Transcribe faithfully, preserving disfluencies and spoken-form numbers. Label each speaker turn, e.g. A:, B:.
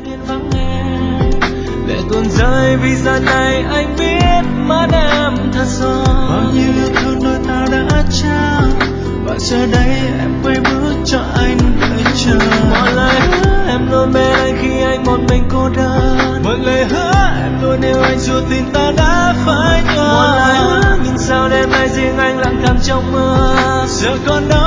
A: yên vắng nghe. Lệ tuôn rơi vì giờ này anh biết mắt em thật rồi. Bao nhiêu yêu thương đôi ta đã trao, và giờ đây em quay bước cho anh đợi chờ. Một lời hứa em luôn bên anh khi anh một mình cô đơn. Một lời hứa em luôn yêu anh dù tin ta đã phai nhòa. Một lời hứa nhưng sao đêm nay riêng anh lặng thầm trong mưa. Giờ còn đâu